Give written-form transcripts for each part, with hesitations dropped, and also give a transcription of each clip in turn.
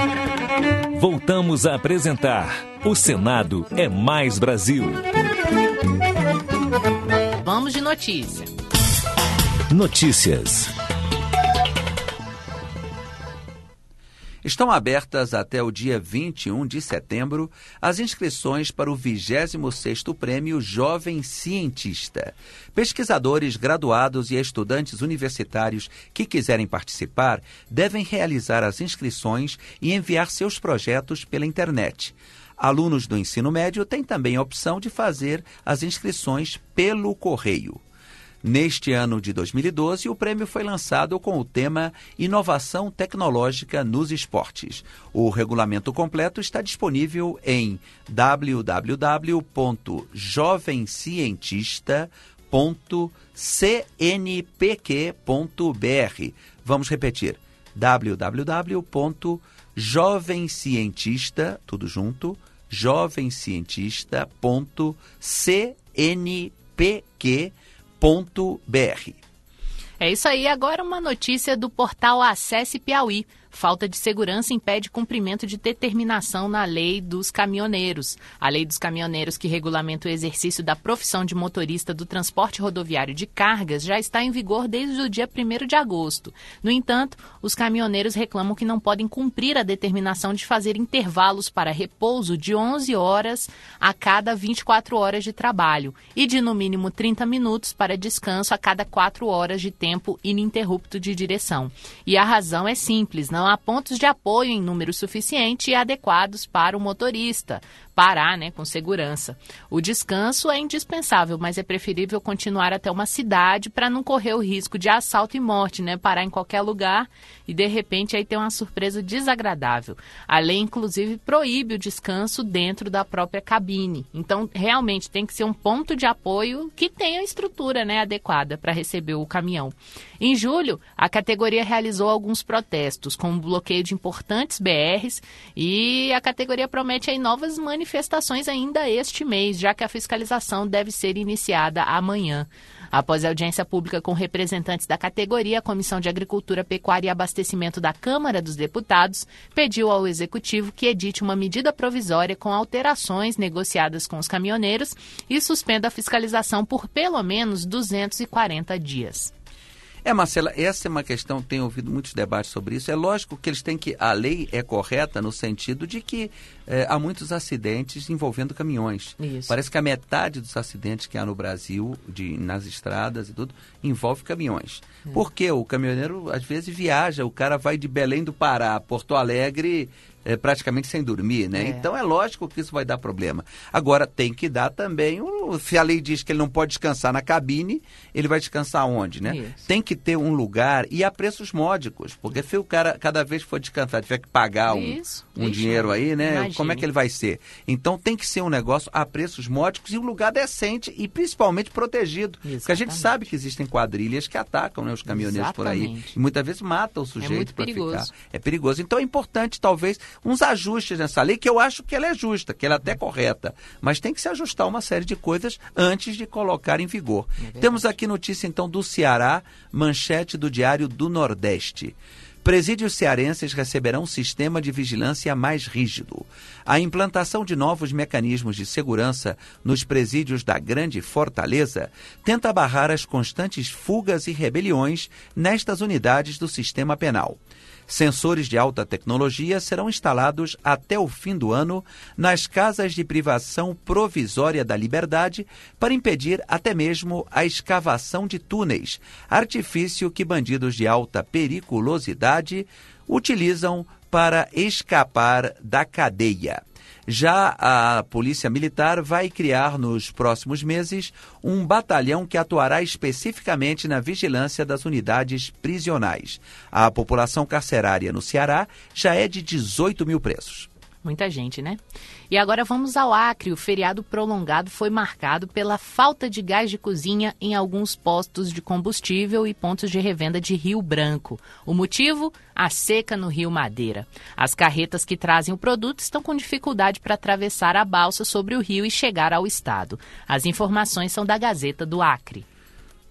Voltamos a apresentar O Senado é Mais Brasil. Vamos de notícia. Notícias. Estão abertas até o dia 21 de setembro as inscrições para o 26º Prêmio Jovem Cientista. Pesquisadores, graduados e estudantes universitários que quiserem participar devem realizar as inscrições e enviar seus projetos pela internet. Alunos do ensino médio têm também a opção de fazer as inscrições pelo correio. Neste ano de 2012, o prêmio foi lançado com o tema Inovação Tecnológica nos Esportes. O regulamento completo está disponível em www.jovencientista.cnpq.br. Vamos repetir, www.jovencientista, tudo junto, jovencientista.cnpq.br. É isso aí, agora uma notícia do portal Acesse Piauí. Falta de segurança impede cumprimento de determinação na Lei dos Caminhoneiros. A Lei dos Caminhoneiros, que regulamenta o exercício da profissão de motorista do transporte rodoviário de cargas, já está em vigor desde o dia 1º de agosto. No entanto, os caminhoneiros reclamam que não podem cumprir a determinação de fazer intervalos para repouso de 11 horas a cada 24 horas de trabalho e de no mínimo 30 minutos para descanso a cada 4 horas de tempo ininterrupto de direção. E a razão é simples, não há pontos de apoio em número suficiente e adequados para o motorista parar, com segurança. O descanso é indispensável, mas é preferível continuar até uma cidade para não correr o risco de assalto e morte, parar em qualquer lugar e de repente aí ter uma surpresa desagradável. A lei, inclusive, proíbe o descanso dentro da própria cabine. Então, realmente tem que ser um ponto de apoio que tenha estrutura, adequada para receber o caminhão. Em julho, a categoria realizou alguns protestos, com o bloqueio de importantes BRs, e a categoria promete aí novas manifestações ainda este mês, já que a fiscalização deve ser iniciada amanhã. Após a audiência pública com representantes da categoria, a Comissão de Agricultura, Pecuária e Abastecimento da Câmara dos Deputados pediu ao Executivo que edite uma medida provisória com alterações negociadas com os caminhoneiros e suspenda a fiscalização por pelo menos 240 dias. Marcela, essa é uma questão, tenho ouvido muitos debates sobre isso. É lógico que eles têm que, a lei é correta no sentido de que há muitos acidentes envolvendo caminhões. Isso. Parece que a metade dos acidentes que há no Brasil, nas estradas e tudo, envolve caminhões. Porque o caminhoneiro, às vezes, viaja, o cara vai de Belém do Pará a Porto Alegre praticamente sem dormir, Então é lógico que isso vai dar problema. Agora, tem que dar também, se a lei diz que ele não pode descansar na cabine, ele vai descansar onde, Isso. Tem que ter um lugar e a preços módicos, porque se o cara, cada vez que for descansar, tiver que pagar um dinheiro aí, Imagine. Como é que ele vai ser? Então tem que ser um negócio a preços módicos e um lugar decente e principalmente protegido. Exatamente. Porque a gente sabe que existem quadrilhas que atacam, os caminhoneiros por aí. E muitas vezes matam o sujeito para ficar. É perigoso. Então é importante, talvez, uns ajustes nessa lei, que eu acho que ela é justa, que ela é até correta, mas tem que se ajustar uma série de coisas antes de colocar em vigor. Temos aqui notícia, então, do Ceará, manchete do Diário do Nordeste. Presídios cearenses receberão um sistema de vigilância mais rígido. A implantação de novos mecanismos de segurança nos presídios da Grande Fortaleza tenta barrar as constantes fugas e rebeliões nestas unidades do sistema penal. Sensores de alta tecnologia serão instalados até o fim do ano nas casas de privação provisória da liberdade para impedir até mesmo a escavação de túneis, artifício que bandidos de alta periculosidade utilizam para escapar da cadeia. Já a Polícia Militar vai criar nos próximos meses um batalhão que atuará especificamente na vigilância das unidades prisionais. A população carcerária no Ceará já é de 18 mil presos. Muita gente, E agora vamos ao Acre. O feriado prolongado foi marcado pela falta de gás de cozinha em alguns postos de combustível e pontos de revenda de Rio Branco. O motivo? A seca no Rio Madeira. As carretas que trazem o produto estão com dificuldade para atravessar a balsa sobre o rio e chegar ao estado. As informações são da Gazeta do Acre.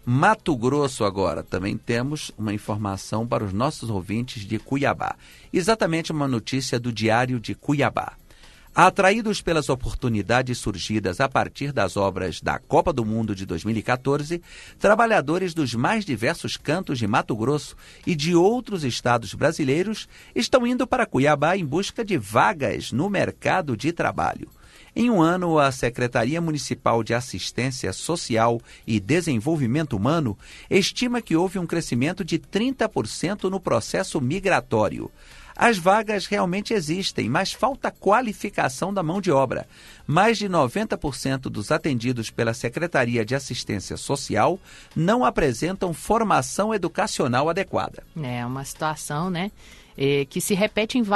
Mato Grosso agora, também temos uma informação para os nossos ouvintes de Cuiabá. Exatamente uma notícia do Diário de Cuiabá. Atraídos pelas oportunidades surgidas a partir das obras da Copa do Mundo de 2014, trabalhadores dos mais diversos cantos de Mato Grosso e de outros estados brasileiros estão indo para Cuiabá em busca de vagas no mercado de trabalho. Em um ano, a Secretaria Municipal de Assistência Social e Desenvolvimento Humano estima que houve um crescimento de 30% no processo migratório. As vagas realmente existem, mas falta qualificação da mão de obra. Mais de 90% dos atendidos pela Secretaria de Assistência Social não apresentam formação educacional adequada. É uma situação, né? Que se repete em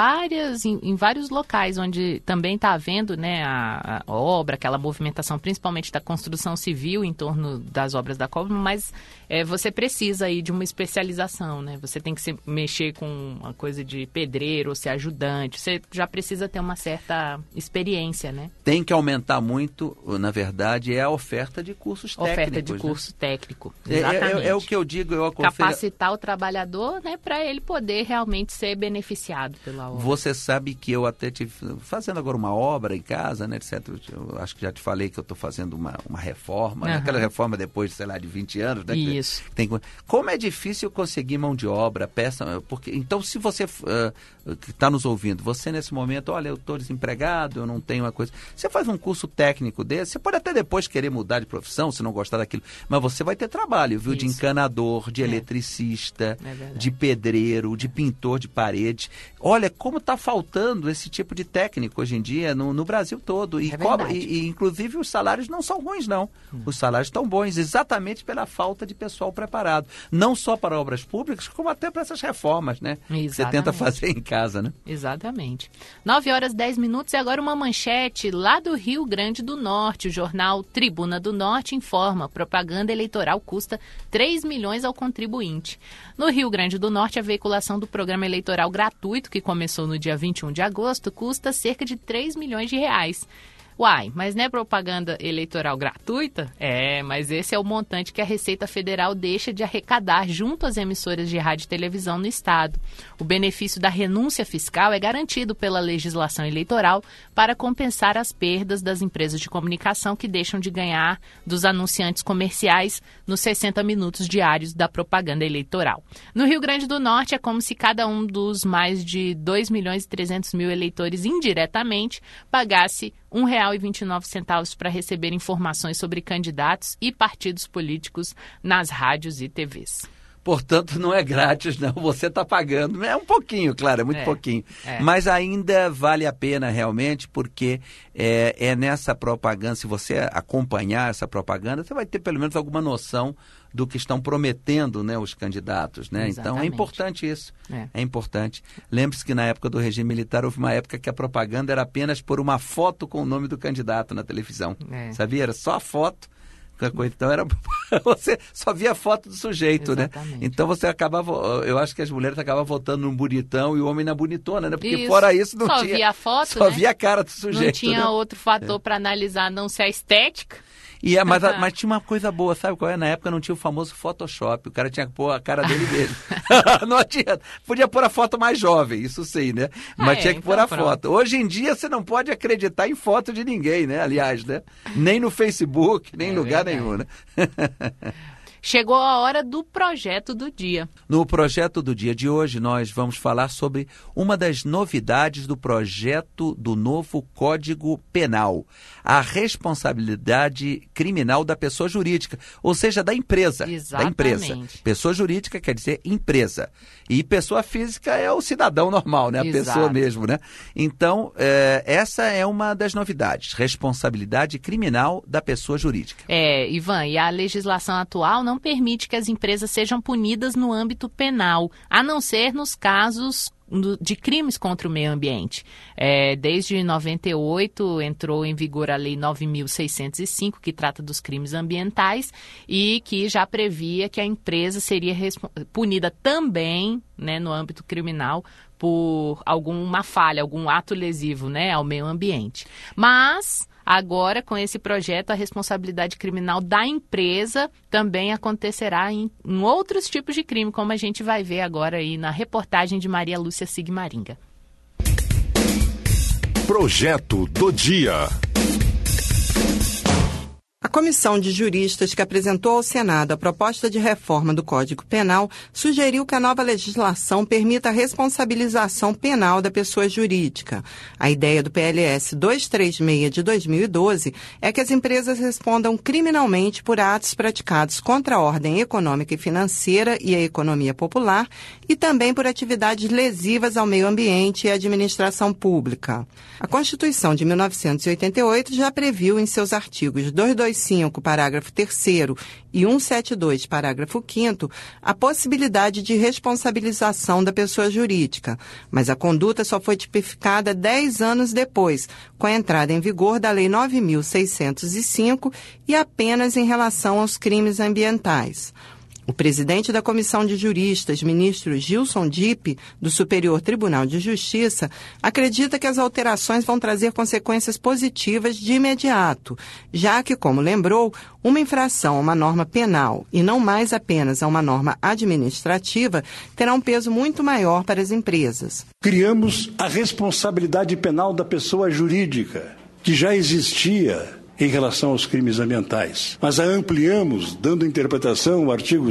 vários locais, onde também está havendo, né, a obra, aquela movimentação, principalmente da construção civil em torno das obras da Copa, mas você precisa aí de uma especialização, né? Você tem que mexer com uma coisa de pedreiro ou ser ajudante, você já precisa ter uma certa experiência, né? Tem que aumentar muito, na verdade, a oferta de cursos técnicos. Oferta de curso técnico, exatamente. É o que eu digo, eu aconselho... Capacitar o trabalhador, né, para ele poder realmente ser beneficiado pela obra. Você sabe que eu até estive fazendo agora uma obra em casa, né, etc. Eu acho que já te falei que eu estou fazendo uma reforma, né? Aquela reforma depois, sei lá, de 20 anos. Né? Isso. Como é difícil conseguir mão de obra, porque então se você que está nos ouvindo, você nesse momento, olha, eu estou desempregado, eu não tenho uma coisa... Você faz um curso técnico desse, você pode até depois querer mudar de profissão, se não gostar daquilo, mas você vai ter trabalho, viu? De encanador, de eletricista, de pedreiro, de pintor de parede. Olha, como está faltando esse tipo de técnico hoje em dia no Brasil todo. E inclusive os salários não são ruins, não. Os salários estão bons, exatamente pela falta de pessoal preparado. Não só para obras públicas, como até para essas reformas, né? Que você tenta fazer em casa, né? Exatamente. 9h10 e agora uma manchete lá do Rio Grande do Norte. O jornal Tribuna do Norte informa: propaganda eleitoral custa 3 milhões ao contribuinte. No Rio Grande do Norte, a veiculação do programa eleitoral gratuito, que começou no dia 21 de agosto, custa cerca de 3 milhões de reais. Uai, mas não é propaganda eleitoral gratuita? Mas esse é o montante que a Receita Federal deixa de arrecadar junto às emissoras de rádio e televisão no estado. O benefício da renúncia fiscal é garantido pela legislação eleitoral para compensar as perdas das empresas de comunicação que deixam de ganhar dos anunciantes comerciais nos 60 minutos diários da propaganda eleitoral. No Rio Grande do Norte, é como se cada um dos mais de 2.300.000 eleitores indiretamente pagasse R$ 1,29 para receber informações sobre candidatos e partidos políticos nas rádios e TVs. Portanto, não é grátis, não. Você está pagando. É um pouquinho, claro, é muito pouquinho. Mas ainda vale a pena realmente, porque é nessa propaganda, se você acompanhar essa propaganda, você vai ter pelo menos alguma noção do que estão prometendo, né, os candidatos, né? Então é importante isso. É importante. Lembre-se que na época do regime militar houve uma época que a propaganda era apenas por uma foto com o nome do candidato na televisão. Sabia? Era só a foto. Então você só via a foto do sujeito, exatamente, né? Então você acabava, eu acho que as mulheres acabavam votando num bonitão e o homem na bonitona, né? Porque fora isso não tinha. Só via a foto, só via a cara do sujeito. Não tinha outro fator para analisar, não ser a estética. Mas tinha uma coisa boa, sabe qual é? Na época não tinha o famoso Photoshop, o cara tinha que pôr a cara dele mesmo. Não adianta. Podia pôr a foto mais jovem, isso sim, né? Mas tinha que pôr a foto. Hoje em dia você não pode acreditar em foto de ninguém, né? Aliás, né? Nem no Facebook, nem em lugar nenhum, né? Chegou a hora do projeto do dia. No projeto do dia de hoje, nós vamos falar sobre uma das novidades do projeto do novo Código Penal, a responsabilidade criminal da pessoa jurídica, ou seja, da empresa. Exatamente. Da empresa. Pessoa jurídica quer dizer empresa. E pessoa física é o cidadão normal, né? A pessoa mesmo, né? Então, essa é uma das novidades, responsabilidade criminal da pessoa jurídica. Ivan, e a legislação atual não permite que as empresas sejam punidas no âmbito penal, a não ser nos casos de crimes contra o meio ambiente. Desde 98 entrou em vigor a Lei 9.605, que trata dos crimes ambientais e que já previa que a empresa seria punida também, né, no âmbito criminal por alguma falha, algum ato lesivo, né, ao meio ambiente. Mas Agora, com esse projeto, a responsabilidade criminal da empresa também acontecerá em outros tipos de crime, como a gente vai ver agora aí na reportagem de Maria Lúcia Sigmaringa. Projeto do dia. A comissão de juristas que apresentou ao Senado a proposta de reforma do Código Penal sugeriu que a nova legislação permita a responsabilização penal da pessoa jurídica. A ideia do PLS 236 de 2012 é que as empresas respondam criminalmente por atos praticados contra a ordem econômica e financeira e a economia popular e também por atividades lesivas ao meio ambiente e à administração pública. A Constituição de 1988 já previu em seus artigos 225, parágrafo 3º e 172, parágrafo 5º, a possibilidade de responsabilização da pessoa jurídica, mas a conduta só foi tipificada 10 anos depois, com a entrada em vigor da Lei 9.605 e apenas em relação aos crimes ambientais. O presidente da Comissão de Juristas, ministro Gilson Dipp, do Superior Tribunal de Justiça, acredita que as alterações vão trazer consequências positivas de imediato, já que, como lembrou, uma infração a uma norma penal e não mais apenas a uma norma administrativa terá um peso muito maior para as empresas. Criamos a responsabilidade penal da pessoa jurídica, que já existia em relação aos crimes ambientais. Mas a ampliamos, dando interpretação ao artigo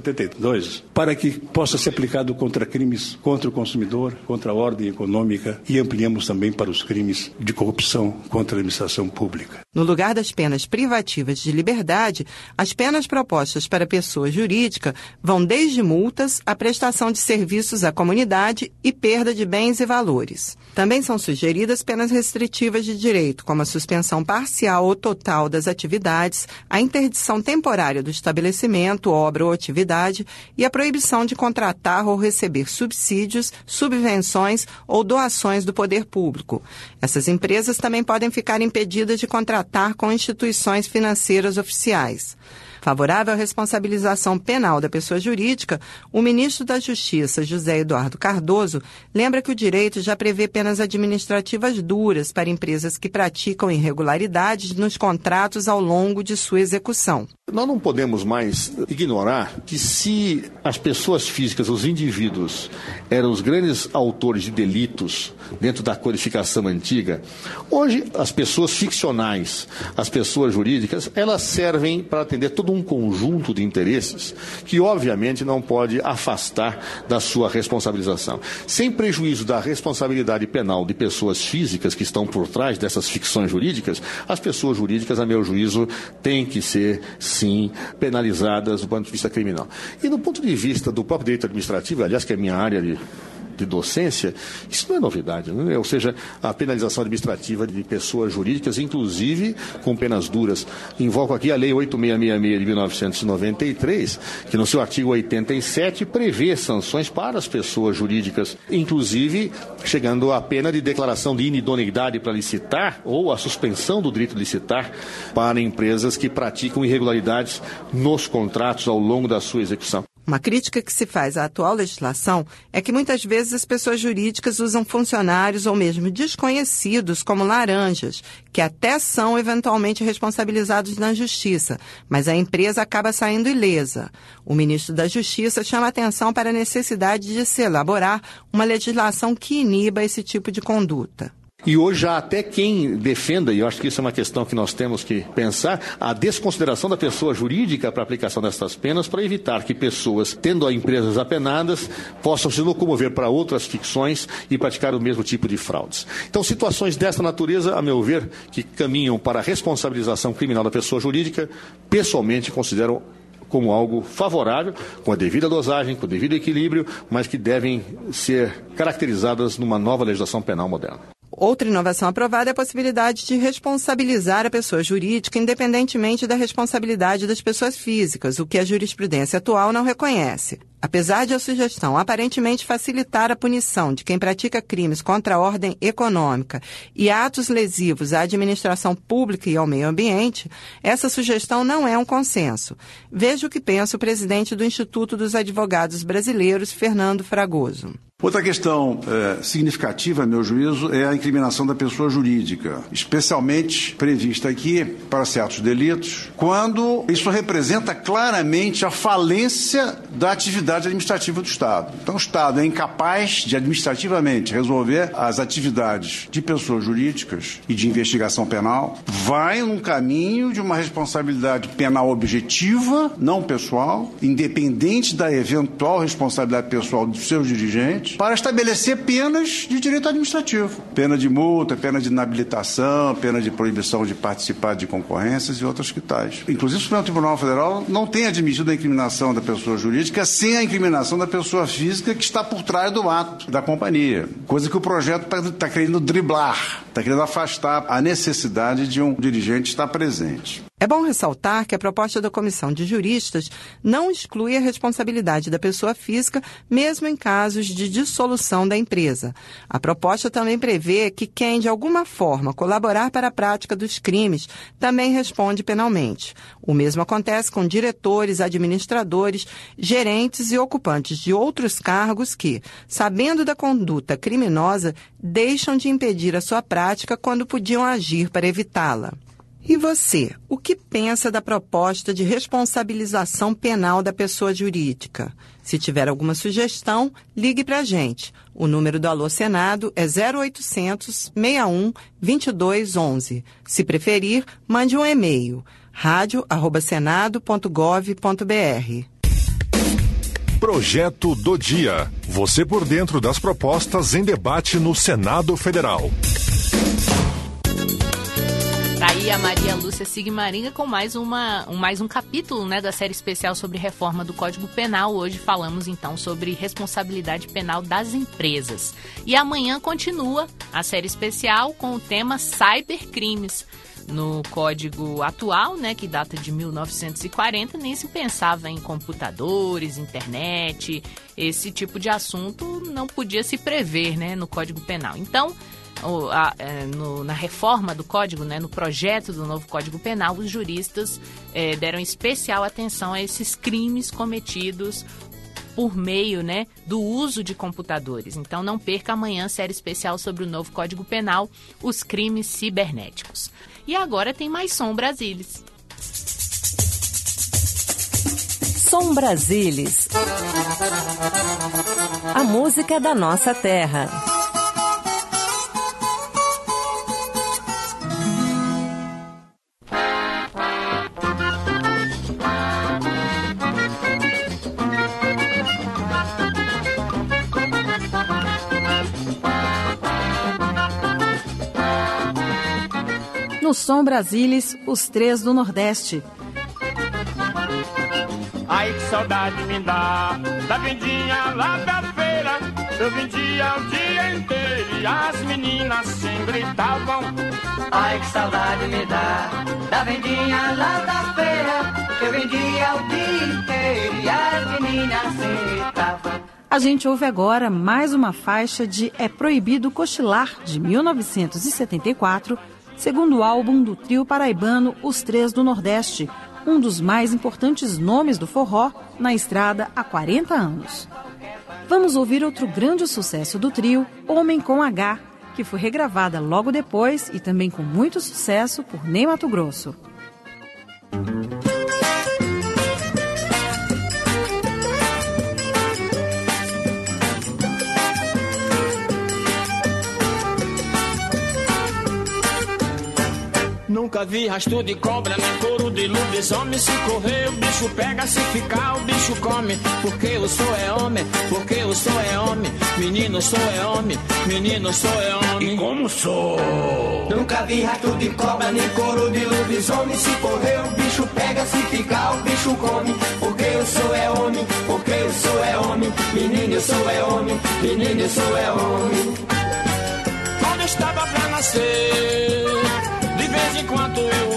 172, para que possa ser aplicado contra crimes contra o consumidor, contra a ordem econômica, e ampliamos também para os crimes de corrupção contra a administração pública. No lugar das penas privativas de liberdade, as penas propostas para a pessoa jurídica vão desde multas à prestação de serviços à comunidade e perda de bens e valores. Também são sugeridas penas restritivas de direito, como a suspensão parcial ou total das atividades, a interdição temporária do estabelecimento, obra ou atividade e a proibição de contratar ou receber subsídios, subvenções ou doações do poder público. Essas empresas também podem ficar impedidas de contratar com instituições financeiras oficiais. Favorável à responsabilização penal da pessoa jurídica, o ministro da Justiça, José Eduardo Cardoso, lembra que o direito já prevê penas administrativas duras para empresas que praticam irregularidades nos contratos ao longo de sua execução. Nós não podemos mais ignorar que se as pessoas físicas, os indivíduos, eram os grandes autores de delitos dentro da codificação antiga, hoje as pessoas ficcionais, as pessoas jurídicas, elas servem para atender todo um conjunto de interesses que obviamente não pode afastar da sua responsabilização. Sem prejuízo da responsabilidade penal de pessoas físicas que estão por trás dessas ficções jurídicas, as pessoas jurídicas, a meu juízo, têm que ser, sim, penalizadas do ponto de vista criminal. E do ponto de vista do próprio direito administrativo, aliás, que é a minha área de docência, isso não é novidade, né? Ou seja, a penalização administrativa de pessoas jurídicas, inclusive com penas duras. Invoco aqui a Lei 8666 de 1993, que no seu artigo 87 prevê sanções para as pessoas jurídicas, inclusive chegando à pena de declaração de inidoneidade para licitar ou a suspensão do direito de licitar para empresas que praticam irregularidades nos contratos ao longo da sua execução. Uma crítica que se faz à atual legislação é que muitas vezes as pessoas jurídicas usam funcionários ou mesmo desconhecidos como laranjas, que até são eventualmente responsabilizados na justiça, mas a empresa acaba saindo ilesa. O ministro da Justiça chama atenção para a necessidade de se elaborar uma legislação que iniba esse tipo de conduta. E hoje há até quem defenda, e eu acho que isso é uma questão que nós temos que pensar, a desconsideração da pessoa jurídica para a aplicação dessas penas para evitar que pessoas, tendo empresas apenadas, possam se locomover para outras ficções e praticar o mesmo tipo de fraudes. Então, situações dessa natureza, a meu ver, que caminham para a responsabilização criminal da pessoa jurídica, pessoalmente considero como algo favorável, com a devida dosagem, com o devido equilíbrio, mas que devem ser caracterizadas numa nova legislação penal moderna. Outra inovação aprovada é a possibilidade de responsabilizar a pessoa jurídica independentemente da responsabilidade das pessoas físicas, o que a jurisprudência atual não reconhece. Apesar de a sugestão aparentemente facilitar a punição de quem pratica crimes contra a ordem econômica e atos lesivos à administração pública e ao meio ambiente, essa sugestão não é um consenso. Veja o que pensa o presidente do Instituto dos Advogados Brasileiros, Fernando Fragoso. Outra questão significativa, a meu juízo, é a incriminação da pessoa jurídica, especialmente prevista aqui para certos delitos, quando isso representa claramente a falência da atividade administrativa do Estado. Então, o Estado é incapaz de administrativamente resolver as atividades de pessoas jurídicas e de investigação penal, vai num caminho de uma responsabilidade penal objetiva, não pessoal, independente da eventual responsabilidade pessoal dos seus dirigentes, para estabelecer penas de direito administrativo. Pena de multa, pena de inabilitação, pena de proibição de participar de concorrências e outras que tais. Inclusive, o Supremo Tribunal Federal não tem admitido a incriminação da pessoa jurídica sem a incriminação da pessoa física que está por trás do ato da companhia. Coisa que o projeto está querendo driblar, está querendo afastar a necessidade de um dirigente estar presente. É bom ressaltar que a proposta da Comissão de Juristas não exclui a responsabilidade da pessoa física, mesmo em casos de dissolução da empresa. A proposta também prevê que quem, de alguma forma, colaborar para a prática dos crimes também responde penalmente. O mesmo acontece com diretores, administradores, gerentes e ocupantes de outros cargos que, sabendo da conduta criminosa, deixam de impedir a sua prática quando podiam agir para evitá-la. E você, o que pensa da proposta de responsabilização penal da pessoa jurídica? Se tiver alguma sugestão, ligue para a gente. O número do Alô Senado é 0800 61 22 11. Se preferir, mande um e-mail, radio@senado.gov.br. Projeto do Dia. Você por dentro das propostas em debate no Senado Federal. Tá aí a Maria Lúcia Sigmaringa com mais um capítulo, né, da série especial sobre reforma do Código Penal. Hoje falamos então sobre responsabilidade penal das empresas. E amanhã continua a série especial com o tema cybercrimes. No código atual, né, que data de 1940, nem se pensava em computadores, internet. Esse tipo de assunto não podia se prever, né, no Código Penal. Então, na reforma do Código, né, no projeto do novo Código Penal, os juristas deram especial atenção a esses crimes cometidos por meio, né, do uso de computadores. Então não perca amanhã série especial sobre o novo Código Penal, os crimes cibernéticos. E agora tem mais Som Brasilis. Som Brasilis. A música da nossa terra. No Som Brasilis, os três do Nordeste. Ai, que saudade me dá da vendinha lá da feira. Eu vendia o dia inteiro e as meninas assim gritavam. Ai, que saudade me dá da vendinha lá da feira. Eu vendia o dia inteiro e as meninas assim gritavam. A gente ouve agora mais uma faixa de É Proibido Cochilar, de 1974, segundo o álbum do trio paraibano Os Três do Nordeste, um dos mais importantes nomes do forró na estrada há 40 anos. Vamos ouvir outro grande sucesso do trio, Homem com H, que foi regravada logo depois e também com muito sucesso por Ney Matogrosso. Nunca vi rastro de cobra, nem couro de lobisomem. Se correr o bicho pega, se ficar o bicho come. Porque eu sou é homem, porque eu sou é homem. Menino sou é homem, menino sou é homem. E como sou? Nunca vi rastro de cobra, nem couro de lobisomem. Se correr o bicho pega, se ficar o bicho come. Porque eu sou é homem, porque eu sou é homem. Menino eu sou é homem, menino eu sou é homem. Quando eu estava pra nascer, de vez em quando eu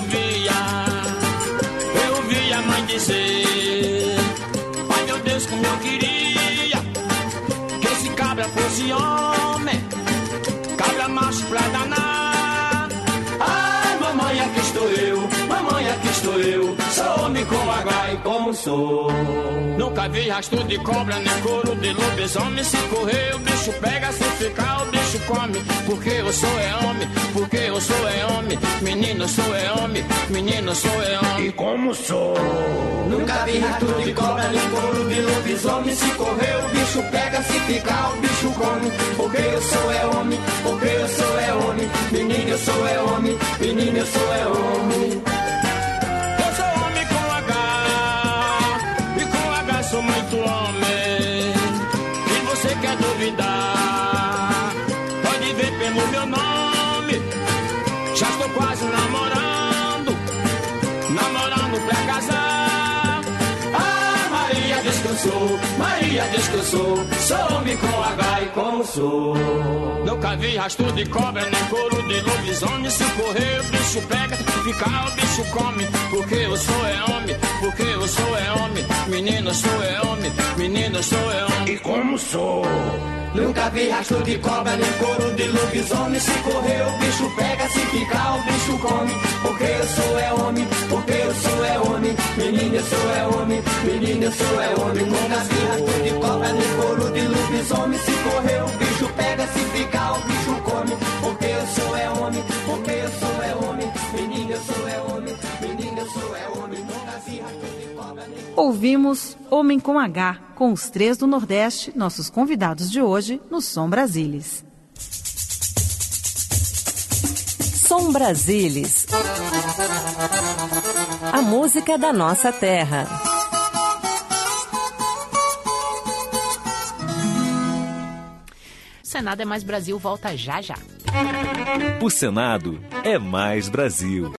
ouvia a mãe dizer: ai meu Deus, como eu queria que esse cabra fosse homem, cabra macho pra danar. Ai mamãe, aqui estou eu, mamãe, aqui estou sou eu, sou homem com H e como sou. Nunca vi rastro de cobra, nem couro de lobisomem. Se correr o bicho pega, se ficar o bicho come. Porque eu sou é homem, porque eu sou é homem. Menino sou é homem, menino sou é homem. E como sou? Nunca vi rastro de cobra, nem couro de lobisomem. Se correr o bicho pega, se ficar o bicho come. Porque eu sou é homem, porque eu sou é homem. Menino eu sou é homem, menino eu sou é homem. Eu sou homem com H, e com H sou muito homem. E você quer duvidar, pode ver pelo meu nome. Já estou quase namorando pra casar. Ah, Maria diz que eu sou, Maria diz que eu sou homem com H e como sou. Nunca vi rastro de cobra, nem couro de lobisomem. Se correr o bicho pega, se ficar o bicho come. Porque eu sou é homem, porque eu sou é homem. Menino sou é homem, menino sou é homem. E como sou? Nunca vi rastro de cobra, nem couro de lobisomem. Se correr o bicho pega, se ficar o bicho come. Porque eu sou é homem, porque eu sou é homem. Menino eu sou é homem, menino eu sou é homem. Nunca vi rastro de cobra, nem couro de lobisomem. Se correr o bicho pega, se ficar o bicho come. Porque eu sou é homem, porque eu sou é homem. Menino eu sou é homem, menino eu sou é homem. Nunca vi rastro de cobra, nem... Ouvimos Homem com H, com os três do Nordeste, nossos convidados de hoje no Som Brasilis. Som Brasilis. A música da nossa terra. O Senado é Mais Brasil volta já já. O Senado é Mais Brasil.